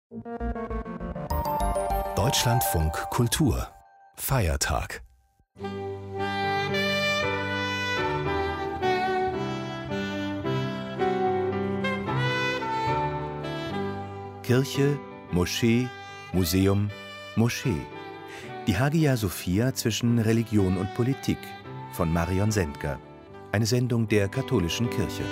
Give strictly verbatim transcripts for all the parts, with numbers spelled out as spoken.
Deutschlandfunk Kultur Feiertag. Kirche, Moschee, Museum, Moschee. Die Hagia Sophia zwischen Religion und Politik von Marion Sendker. Eine Sendung der Katholischen Kirche.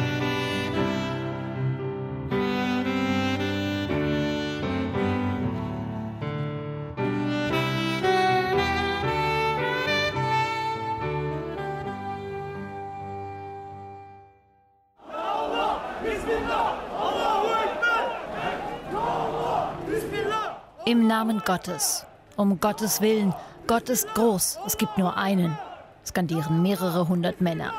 Im Namen Gottes, um Gottes Willen, Gott ist groß, es gibt nur einen, skandieren mehrere hundert Männer.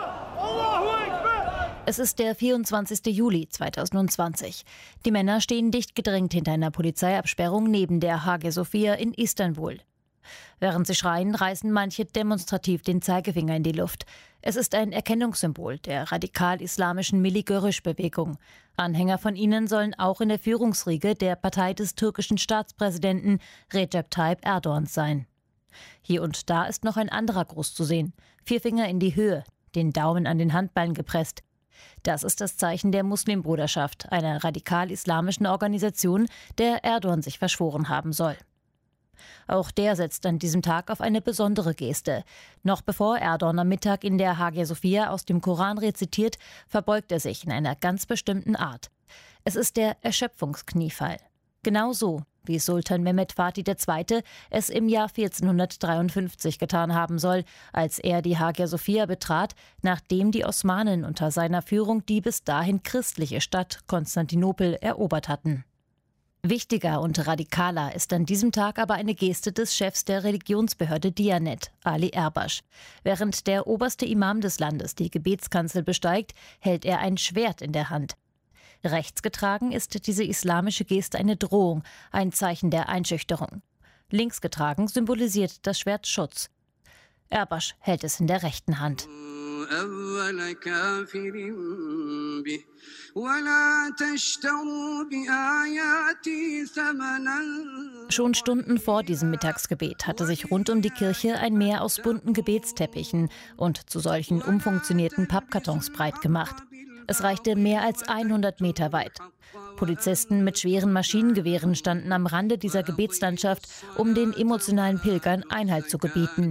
Es ist der vierundzwanzigste Juli zweitausendzwanzig. Die Männer stehen dicht gedrängt hinter einer Polizeiabsperrung neben der Hagia Sophia in Istanbul. Während sie schreien, reißen manche demonstrativ den Zeigefinger in die Luft. Es ist ein Erkennungssymbol der radikal-islamischen Milli-Görüş-Bewegung. Anhänger von ihnen sollen auch in der Führungsriege der Partei des türkischen Staatspräsidenten Recep Tayyip Erdoğan sein. Hier und da ist noch ein anderer Gruß zu sehen. Vier Finger in die Höhe, den Daumen an den Handballen gepresst. Das ist das Zeichen der Muslimbruderschaft, einer radikal-islamischen Organisation, der Erdoğan sich verschworen haben soll. Auch der setzt an diesem Tag auf eine besondere Geste. Noch bevor Erdoğan am Mittag in der Hagia Sophia aus dem Koran rezitiert, verbeugt er sich in einer ganz bestimmten Art. Es ist der Erschöpfungskniefall. Genau so, wie Sultan Mehmed Fatih der Zweite es im Jahr vierzehnhundertdreiundfünfzig getan haben soll, als er die Hagia Sophia betrat, nachdem die Osmanen unter seiner Führung die bis dahin christliche Stadt Konstantinopel erobert hatten. Wichtiger und radikaler ist an diesem Tag aber eine Geste des Chefs der Religionsbehörde Diyanet, Ali Erbaş. Während der oberste Imam des Landes die Gebetskanzel besteigt, hält er ein Schwert in der Hand. Rechts getragen ist diese islamische Geste eine Drohung, ein Zeichen der Einschüchterung. Links getragen symbolisiert das Schwert Schutz. Erbaş hält es in der rechten Hand. Schon Stunden vor diesem Mittagsgebet hatte sich rund um die Kirche ein Meer aus bunten Gebetsteppichen und zu solchen umfunktionierten Pappkartons breit gemacht. Es reichte mehr als hundert Meter weit. Polizisten mit schweren Maschinengewehren standen am Rande dieser Gebetslandschaft, um den emotionalen Pilgern Einhalt zu gebieten.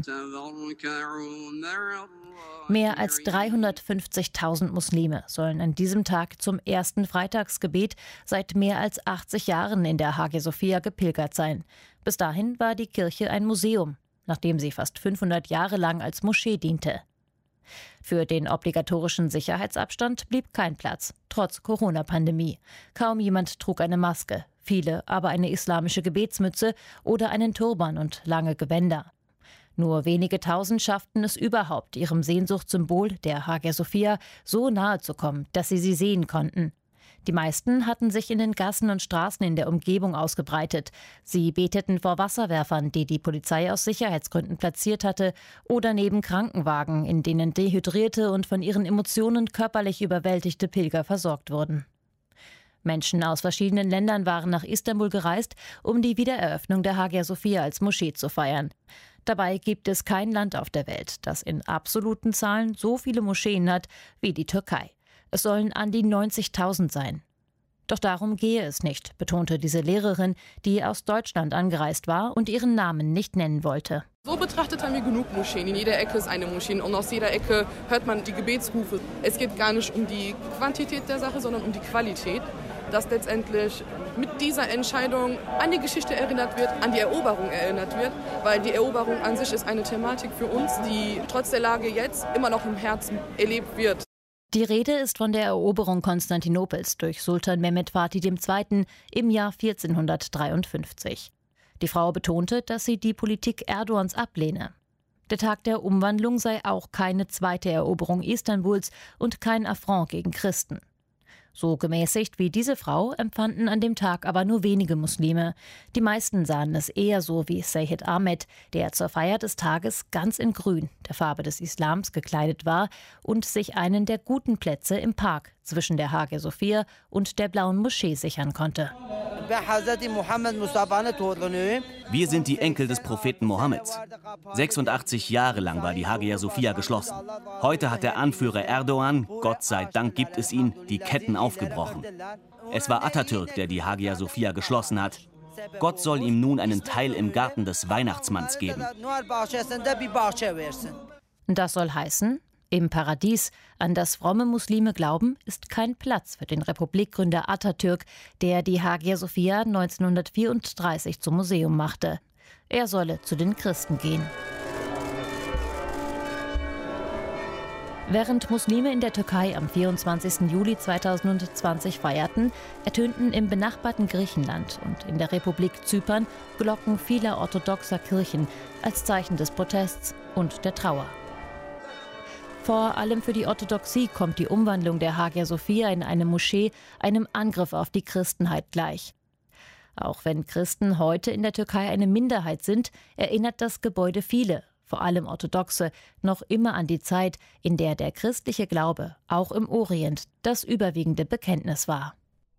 Mehr als dreihundertfünfzigtausend Muslime sollen an diesem Tag zum ersten Freitagsgebet seit mehr als achtzig Jahren in der Hagia Sophia gepilgert sein. Bis dahin war die Kirche ein Museum, nachdem sie fast fünfhundert Jahre lang als Moschee diente. Für den obligatorischen Sicherheitsabstand blieb kein Platz, trotz Corona-Pandemie. Kaum jemand trug eine Maske, viele aber eine islamische Gebetsmütze oder einen Turban und lange Gewänder. Nur wenige Tausend schafften es überhaupt, ihrem Sehnsuchtssymbol, der Hagia Sophia, so nahe zu kommen, dass sie sie sehen konnten. Die meisten hatten sich in den Gassen und Straßen in der Umgebung ausgebreitet. Sie beteten vor Wasserwerfern, die die Polizei aus Sicherheitsgründen platziert hatte, oder neben Krankenwagen, in denen dehydrierte und von ihren Emotionen körperlich überwältigte Pilger versorgt wurden. Menschen aus verschiedenen Ländern waren nach Istanbul gereist, um die Wiedereröffnung der Hagia Sophia als Moschee zu feiern. Dabei gibt es kein Land auf der Welt, das in absoluten Zahlen so viele Moscheen hat wie die Türkei. Es sollen an die neunzigtausend sein. Doch darum gehe es nicht, betonte diese Lehrerin, die aus Deutschland angereist war und ihren Namen nicht nennen wollte. So betrachtet haben wir genug Moscheen. In jeder Ecke ist eine Moschee und aus jeder Ecke hört man die Gebetsrufe. Es geht gar nicht um die Quantität der Sache, sondern um die Qualität, dass letztendlich mit dieser Entscheidung an die Geschichte erinnert wird, an die Eroberung erinnert wird, weil die Eroberung an sich ist eine Thematik für uns, die trotz der Lage jetzt immer noch im Herzen erlebt wird. Die Rede ist von der Eroberung Konstantinopels durch Sultan Mehmed Fatih der Zweite im Jahr vierzehnhundertdreiundfünfzig. Die Frau betonte, dass sie die Politik Erdoğans ablehne. Der Tag der Umwandlung sei auch keine zweite Eroberung Istanbuls und kein Affront gegen Christen. So gemäßigt wie diese Frau empfanden an dem Tag aber nur wenige Muslime. Die meisten sahen es eher so wie Seyyed Ahmed, der zur Feier des Tages ganz in Grün, der Farbe des Islams, gekleidet war und sich einen der guten Plätze im Park zwischen der Hagia Sophia und der Blauen Moschee sichern konnte. Wir sind die Enkel des Propheten Mohammeds. sechsundachtzig Jahre lang war die Hagia Sophia geschlossen. Heute hat der Anführer Erdogan, Gott sei Dank gibt es ihn, die Ketten aufgebrochen. Es war Atatürk, der die Hagia Sophia geschlossen hat. Gott soll ihm nun einen Teil im Garten des Weihnachtsmanns geben. Das soll heißen, im Paradies, an das fromme Muslime glauben, ist kein Platz für den Republikgründer Atatürk, der die Hagia Sophia neunzehnhundertvierunddreißig zum Museum machte. Er solle zu den Christen gehen. Während Muslime in der Türkei am vierundzwanzigsten Juli zweitausendzwanzig feierten, ertönten im benachbarten Griechenland und in der Republik Zypern Glocken vieler orthodoxer Kirchen als Zeichen des Protests und der Trauer. Vor allem für die Orthodoxie kommt die Umwandlung der Hagia Sophia in eine Moschee einem Angriff auf die Christenheit gleich. Auch wenn Christen heute in der Türkei eine Minderheit sind, erinnert das Gebäude viele, vor allem Orthodoxe, noch immer an die Zeit, in der der christliche Glaube auch im Orient das überwiegende Bekenntnis war.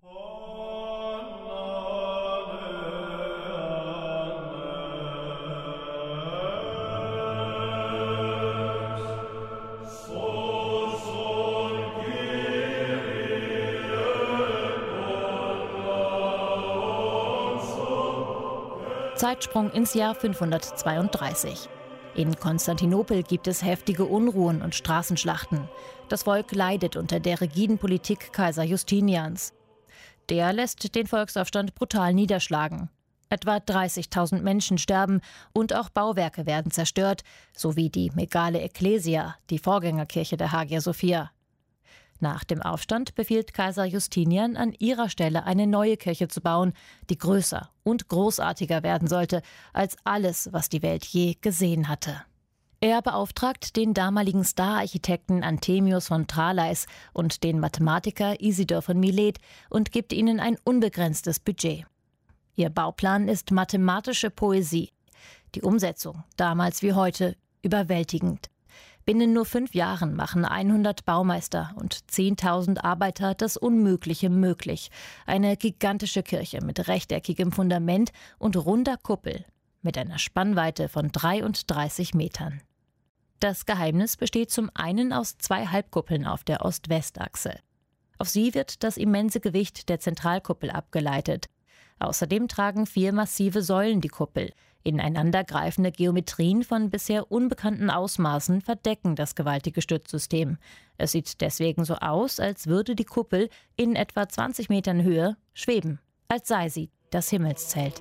Zeitsprung ins Jahr fünfhundertzweiunddreißig. In Konstantinopel gibt es heftige Unruhen und Straßenschlachten. Das Volk leidet unter der rigiden Politik Kaiser Justinians. Der lässt den Volksaufstand brutal niederschlagen. Etwa dreißigtausend Menschen sterben und auch Bauwerke werden zerstört, sowie die Megale Ecclesia, die Vorgängerkirche der Hagia Sophia. Nach dem Aufstand befiehlt Kaiser Justinian, an ihrer Stelle eine neue Kirche zu bauen, die größer und großartiger werden sollte als alles, was die Welt je gesehen hatte. Er beauftragt den damaligen Stararchitekten Anthemius von Tralais und den Mathematiker Isidor von Milet und gibt ihnen ein unbegrenztes Budget. Ihr Bauplan ist mathematische Poesie. Die Umsetzung, damals wie heute, überwältigend. Binnen nur fünf Jahren machen hundert Baumeister und zehntausend Arbeiter das Unmögliche möglich. Eine gigantische Kirche mit rechteckigem Fundament und runder Kuppel mit einer Spannweite von dreiunddreißig Metern. Das Geheimnis besteht zum einen aus zwei Halbkuppeln auf der Ost-West-Achse. Auf sie wird das immense Gewicht der Zentralkuppel abgeleitet. Außerdem tragen vier massive Säulen die Kuppel. Ineinandergreifende Geometrien von bisher unbekannten Ausmaßen verdecken das gewaltige Stützsystem. Es sieht deswegen so aus, als würde die Kuppel in etwa zwanzig Metern Höhe schweben, als sei sie das Himmelszelt.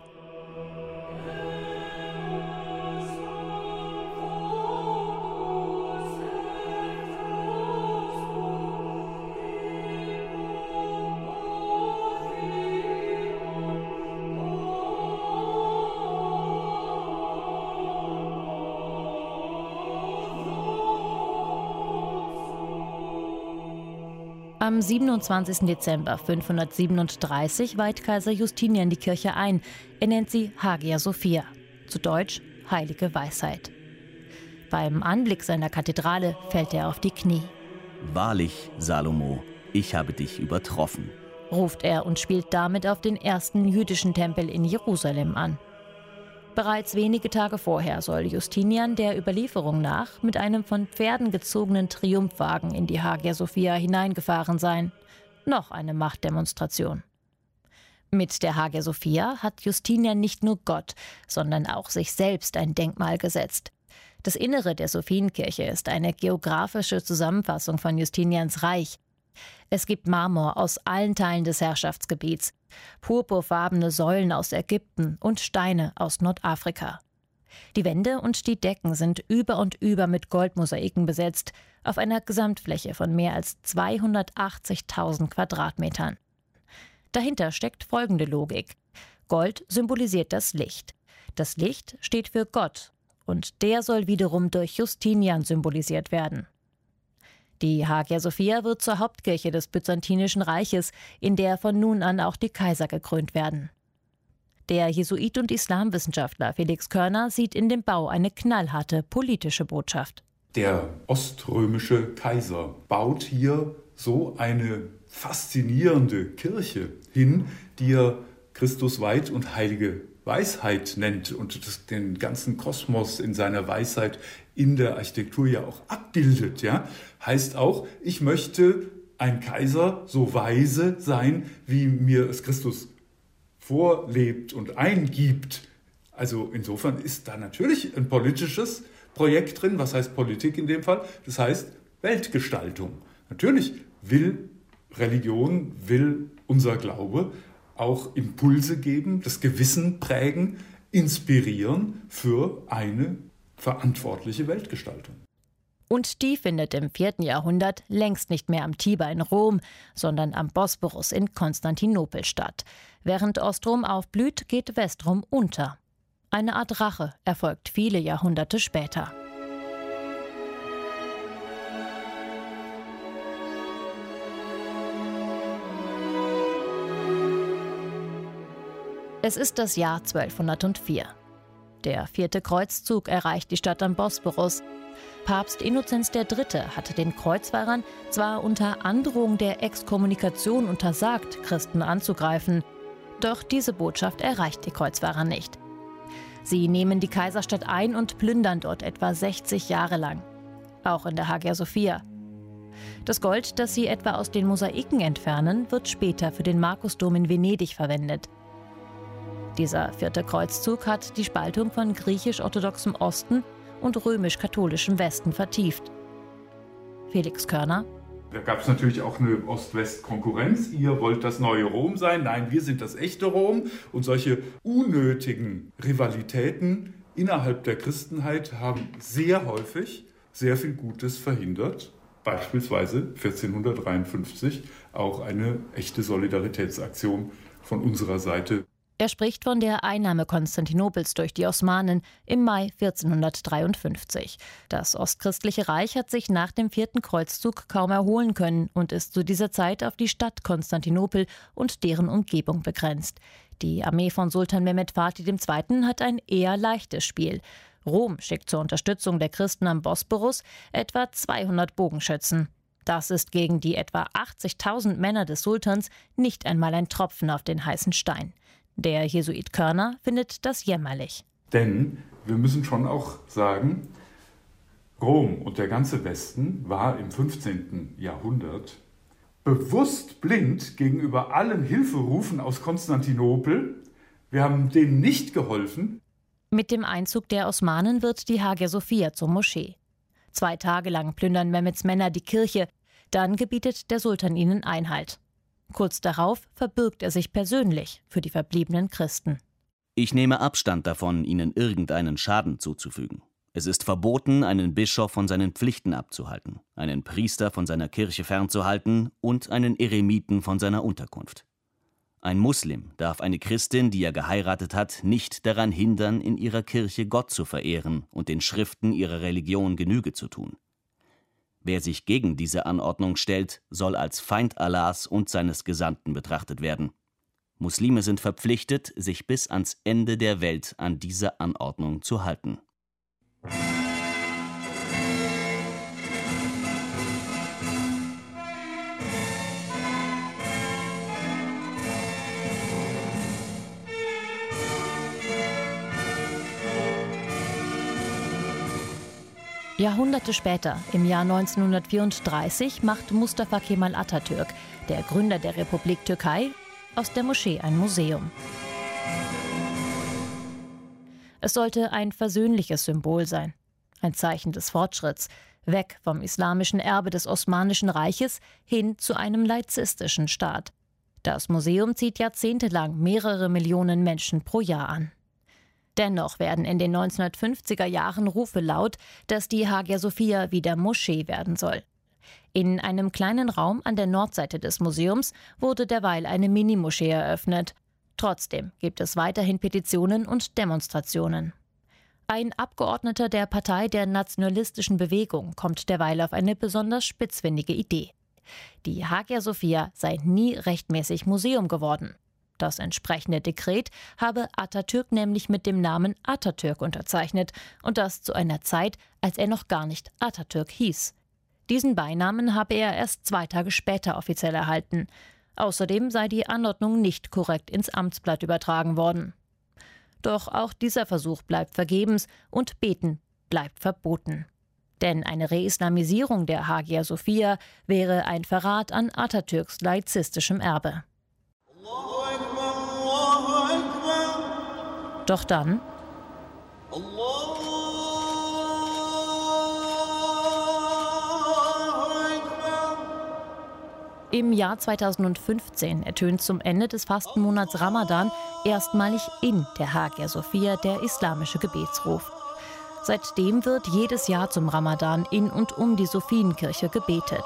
Am siebenundzwanzigsten Dezember fünfhundertsiebenunddreißig weiht Kaiser Justinian die Kirche ein. Er nennt sie Hagia Sophia, zu Deutsch Heilige Weisheit. Beim Anblick seiner Kathedrale fällt er auf die Knie. Wahrlich, Salomo, ich habe dich übertroffen, ruft er und spielt damit auf den ersten jüdischen Tempel in Jerusalem an. Bereits wenige Tage vorher soll Justinian der Überlieferung nach mit einem von Pferden gezogenen Triumphwagen in die Hagia Sophia hineingefahren sein. Noch eine Machtdemonstration. Mit der Hagia Sophia hat Justinian nicht nur Gott, sondern auch sich selbst ein Denkmal gesetzt. Das Innere der Sophienkirche ist eine geografische Zusammenfassung von Justinians Reich. Es gibt Marmor aus allen Teilen des Herrschaftsgebiets, purpurfarbene Säulen aus Ägypten und Steine aus Nordafrika. Die Wände und die Decken sind über und über mit Goldmosaiken besetzt, auf einer Gesamtfläche von mehr als zweihundertachtzigtausend Quadratmetern. Dahinter steckt folgende Logik. Gold symbolisiert das Licht. Das Licht steht für Gott und der soll wiederum durch Justinian symbolisiert werden. Die Hagia Sophia wird zur Hauptkirche des Byzantinischen Reiches, in der von nun an auch die Kaiser gekrönt werden. Der Jesuit und Islamwissenschaftler Felix Körner sieht in dem Bau eine knallharte politische Botschaft. Der oströmische Kaiser baut hier so eine faszinierende Kirche hin, die er Christusweit und heilige Weisheit nennt und das, den ganzen Kosmos in seiner Weisheit in der Architektur ja auch abbildet. Ja? Heißt auch, ich möchte ein Kaiser so weise sein, wie mir es Christus vorlebt und eingibt. Also insofern ist da natürlich ein politisches Projekt drin. Was heißt Politik in dem Fall? Das heißt Weltgestaltung. Natürlich will Religion, will unser Glaube auch Impulse geben, das Gewissen prägen, inspirieren für eine verantwortliche Weltgestaltung. Und die findet im vierten Jahrhundert längst nicht mehr am Tiber in Rom, sondern am Bosporus in Konstantinopel statt. Während Ostrom aufblüht, geht Westrom unter. Eine Art Rache erfolgt viele Jahrhunderte später. Es ist das Jahr zwölfhundertvier. Der vierte Kreuzzug erreicht die Stadt am Bosporus. Papst Innozenz der Dritte hatte den Kreuzfahrern zwar unter Androhung der Exkommunikation untersagt, Christen anzugreifen, doch diese Botschaft erreicht die Kreuzfahrer nicht. Sie nehmen die Kaiserstadt ein und plündern dort etwa sechzig Jahre lang. Auch in der Hagia Sophia. Das Gold, das sie etwa aus den Mosaiken entfernen, wird später für den Markusdom in Venedig verwendet. Dieser vierte Kreuzzug hat die Spaltung von griechisch-orthodoxem Osten und römisch-katholischem Westen vertieft. Felix Körner. Da gab es natürlich auch eine Ost-West-Konkurrenz. Ihr wollt das neue Rom sein, nein, wir sind das echte Rom. Und solche unnötigen Rivalitäten innerhalb der Christenheit haben sehr häufig sehr viel Gutes verhindert. Beispielsweise vierzehnhundertdreiundfünfzig auch eine echte Solidaritätsaktion von unserer Seite. Er spricht von der Einnahme Konstantinopels durch die Osmanen im Mai vierzehnhundertdreiundfünfzig. Das Ostchristliche Reich hat sich nach dem vierten Kreuzzug kaum erholen können und ist zu dieser Zeit auf die Stadt Konstantinopel und deren Umgebung begrenzt. Die Armee von Sultan Mehmed Fatih der Zweite. Hat ein eher leichtes Spiel. Rom schickt zur Unterstützung der Christen am Bosporus etwa zweihundert Bogenschützen. Das ist gegen die etwa achtzigtausend Männer des Sultans nicht einmal ein Tropfen auf den heißen Stein. Der Jesuit Körner findet das jämmerlich. Denn wir müssen schon auch sagen, Rom und der ganze Westen war im fünfzehnten Jahrhundert bewusst blind gegenüber allen Hilferufen aus Konstantinopel. Wir haben denen nicht geholfen. Mit dem Einzug der Osmanen wird die Hagia Sophia zur Moschee. Zwei Tage lang plündern Mehmeds Männer die Kirche, dann gebietet der Sultan ihnen Einhalt. Kurz darauf verbürgt er sich persönlich für die verbliebenen Christen. Ich nehme Abstand davon, ihnen irgendeinen Schaden zuzufügen. Es ist verboten, einen Bischof von seinen Pflichten abzuhalten, einen Priester von seiner Kirche fernzuhalten und einen Eremiten von seiner Unterkunft. Ein Muslim darf eine Christin, die er geheiratet hat, nicht daran hindern, in ihrer Kirche Gott zu verehren und den Schriften ihrer Religion Genüge zu tun. Wer sich gegen diese Anordnung stellt, soll als Feind Allahs und seines Gesandten betrachtet werden. Muslime sind verpflichtet, sich bis ans Ende der Welt an diese Anordnung zu halten. Jahrhunderte später, im Jahr neunzehnhundertvierunddreißig, macht Mustafa Kemal Atatürk, der Gründer der Republik Türkei, aus der Moschee ein Museum. Es sollte ein versöhnliches Symbol sein, ein Zeichen des Fortschritts, weg vom islamischen Erbe des Osmanischen Reiches hin zu einem laizistischen Staat. Das Museum zieht jahrzehntelang mehrere Millionen Menschen pro Jahr an. Dennoch werden in den neunzehnhundertfünfziger Jahren Rufe laut, dass die Hagia Sophia wieder Moschee werden soll. In einem kleinen Raum an der Nordseite des Museums wurde derweil eine Minimoschee eröffnet. Trotzdem gibt es weiterhin Petitionen und Demonstrationen. Ein Abgeordneter der Partei der Nationalistischen Bewegung kommt derweil auf eine besonders spitzfindige Idee. Die Hagia Sophia sei nie rechtmäßig Museum geworden. Das entsprechende Dekret habe Atatürk nämlich mit dem Namen Atatürk unterzeichnet, und das zu einer Zeit, als er noch gar nicht Atatürk hieß. Diesen Beinamen habe er erst zwei Tage später offiziell erhalten. Außerdem sei die Anordnung nicht korrekt ins Amtsblatt übertragen worden. Doch auch dieser Versuch bleibt vergebens und Beten bleibt verboten. Denn eine Reislamisierung der Hagia Sophia wäre ein Verrat an Atatürks laizistischem Erbe. Doch dann im Jahr zweitausendfünfzehn ertönt zum Ende des Fastenmonats Ramadan erstmalig in der Hagia Sophia der islamische Gebetsruf. Seitdem wird jedes Jahr zum Ramadan in und um die Sophienkirche gebetet.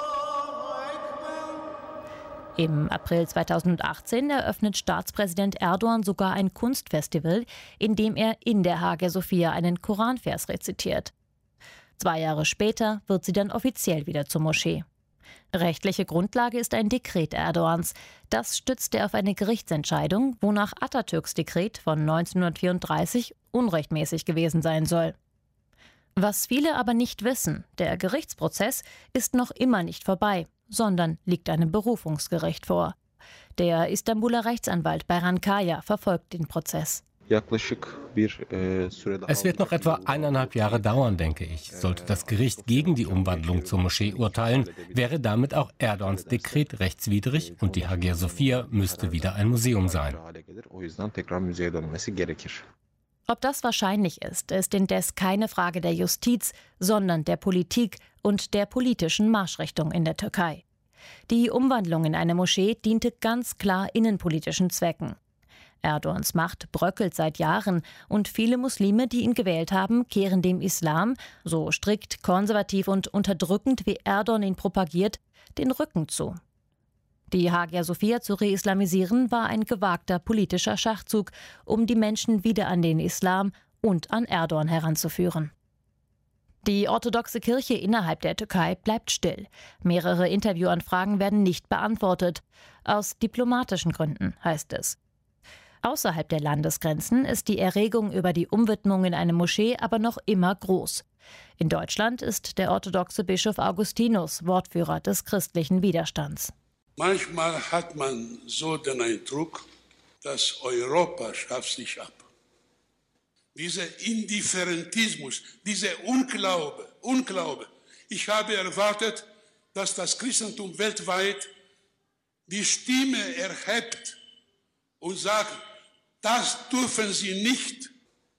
Im April zweitausendachtzehn eröffnet Staatspräsident Erdogan sogar ein Kunstfestival, in dem er in der Hagia Sophia einen Koranvers rezitiert. Zwei Jahre später wird sie dann offiziell wieder zur Moschee. Rechtliche Grundlage ist ein Dekret Erdogans. Das stützt er auf eine Gerichtsentscheidung, wonach Atatürks Dekret von neunzehnhundertvierunddreißig unrechtmäßig gewesen sein soll. Was viele aber nicht wissen, der Gerichtsprozess ist noch immer nicht vorbei, sondern liegt einem Berufungsgericht vor. Der Istanbuler Rechtsanwalt Bayram Kaya verfolgt den Prozess. Es wird noch etwa eineinhalb Jahre dauern, denke ich. Sollte das Gericht gegen die Umwandlung zur Moschee urteilen, wäre damit auch Erdogans Dekret rechtswidrig und die Hagia Sophia müsste wieder ein Museum sein. Ob das wahrscheinlich ist, ist indes keine Frage der Justiz, sondern der Politik und der politischen Marschrichtung in der Türkei. Die Umwandlung in eine Moschee diente ganz klar innenpolitischen Zwecken. Erdogans Macht bröckelt seit Jahren und viele Muslime, die ihn gewählt haben, kehren dem Islam, so strikt, konservativ und unterdrückend wie Erdogan ihn propagiert, den Rücken zu. Die Hagia Sophia zu reislamisieren war ein gewagter politischer Schachzug, um die Menschen wieder an den Islam und an Erdogan heranzuführen. Die orthodoxe Kirche innerhalb der Türkei bleibt still. Mehrere Interviewanfragen werden nicht beantwortet. Aus diplomatischen Gründen, heißt es. Außerhalb der Landesgrenzen ist die Erregung über die Umwidmung in eine Moschee aber noch immer groß. In Deutschland ist der orthodoxe Bischof Augustinus Wortführer des christlichen Widerstands. Manchmal hat man so den Eindruck, dass Europa schafft sich ab. Dieser Indifferentismus, dieser Unglaube, Unglaube. Ich habe erwartet, dass das Christentum weltweit die Stimme erhebt und sagt, das dürfen Sie nicht.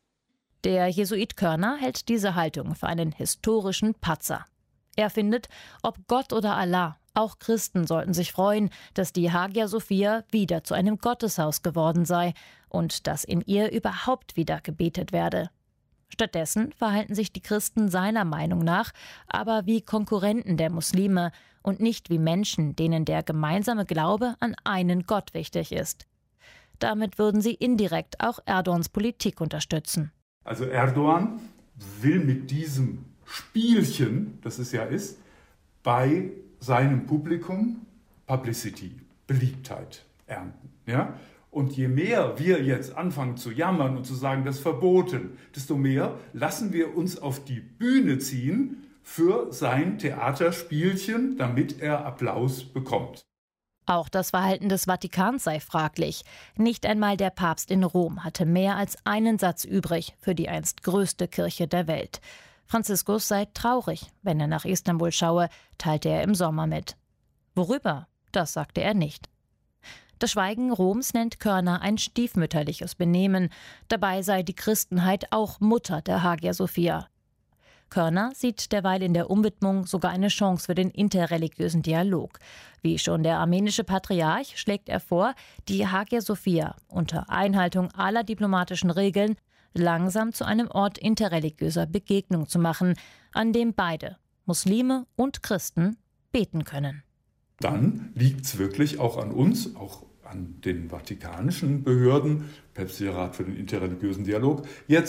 Der Jesuit Körner hält diese Haltung für einen historischen Patzer. Er findet, ob Gott oder Allah, auch Christen sollten sich freuen, dass die Hagia Sophia wieder zu einem Gotteshaus geworden sei und dass in ihr überhaupt wieder gebetet werde. Stattdessen verhalten sich die Christen seiner Meinung nach aber wie Konkurrenten der Muslime und nicht wie Menschen, denen der gemeinsame Glaube an einen Gott wichtig ist. Damit würden sie indirekt auch Erdogans Politik unterstützen. Also Erdogan will mit diesem Spielchen, das es ja ist, bei seinem Publikum Publicity, Beliebtheit ernten. Ja? Und je mehr wir jetzt anfangen zu jammern und zu sagen, das ist verboten, desto mehr lassen wir uns auf die Bühne ziehen für sein Theaterspielchen, damit er Applaus bekommt. Auch das Verhalten des Vatikans sei fraglich. Nicht einmal der Papst in Rom hatte mehr als einen Satz übrig für die einst größte Kirche der Welt. Franziskus sei traurig, wenn er nach Istanbul schaue, teilte er im Sommer mit. Worüber? Das sagte er nicht. Das Schweigen Roms nennt Körner ein stiefmütterliches Benehmen. Dabei sei die Christenheit auch Mutter der Hagia Sophia. Körner sieht derweil in der Umwidmung sogar eine Chance für den interreligiösen Dialog. Wie schon der armenische Patriarch schlägt er vor, die Hagia Sophia unter Einhaltung aller diplomatischen Regeln langsam zu einem Ort interreligiöser Begegnung zu machen, an dem beide, Muslime und Christen, beten können. Dann liegt es wirklich auch an uns, auch an den vatikanischen Behörden, Päpstlicher Rat für den interreligiösen Dialog, jetzt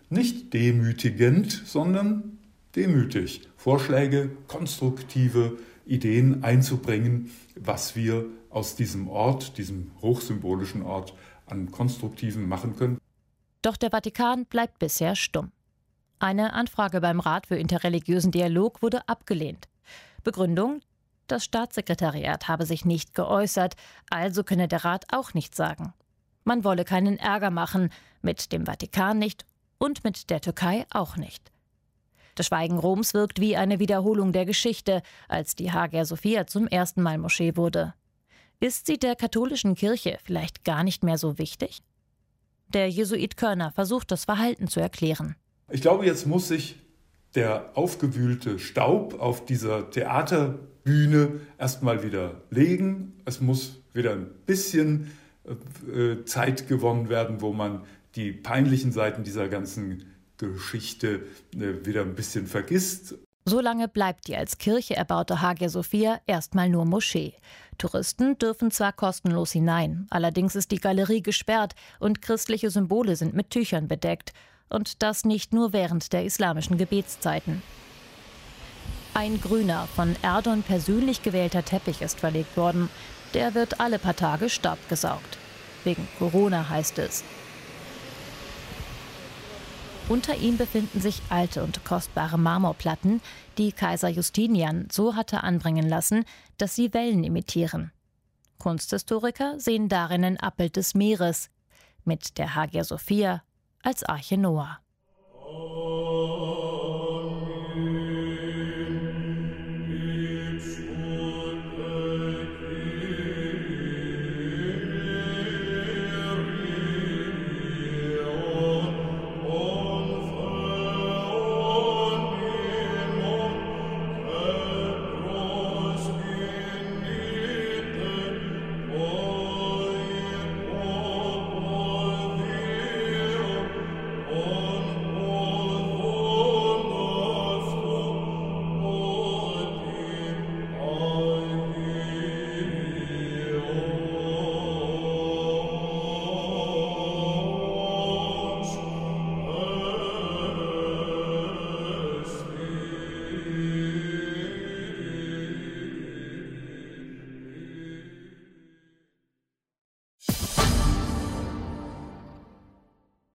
nicht demütigend, sondern demütig. Vorschläge, konstruktive Ideen einzubringen, was wir aus diesem Ort, diesem hochsymbolischen Ort, an Konstruktiven machen können. Doch der Vatikan bleibt bisher stumm. Eine Anfrage beim Rat für interreligiösen Dialog wurde abgelehnt. Begründung: Das Staatssekretariat habe sich nicht geäußert, also könne der Rat auch nichts sagen. Man wolle keinen Ärger machen, mit dem Vatikan nicht und mit der Türkei auch nicht. Das Schweigen Roms wirkt wie eine Wiederholung der Geschichte, als die Hagia Sophia zum ersten Mal Moschee wurde. Ist sie der katholischen Kirche vielleicht gar nicht mehr so wichtig? Der Jesuit Körner versucht, das Verhalten zu erklären. Ich glaube, jetzt muss sich der aufgewühlte Staub auf dieser Theaterbühne erstmal wieder legen. Es muss wieder ein bisschen äh, Zeit gewonnen werden, wo man die peinlichen Seiten dieser ganzen Geschichte äh, wieder ein bisschen vergisst. Solange bleibt die als Kirche erbaute Hagia Sophia erstmal nur Moschee. Touristen dürfen zwar kostenlos hinein, allerdings ist die Galerie gesperrt und christliche Symbole sind mit Tüchern bedeckt. Und das nicht nur während der islamischen Gebetszeiten. Ein grüner, von Erdogan persönlich gewählter Teppich ist verlegt worden. Der wird alle paar Tage Staub gesaugt. Wegen Corona, heißt es. Unter ihm befinden sich alte und kostbare Marmorplatten, die Kaiser Justinian so hatte anbringen lassen, dass sie Wellen imitieren. Kunsthistoriker sehen darin ein Abbild des Meeres, mit der Hagia Sophia als Arche Noah.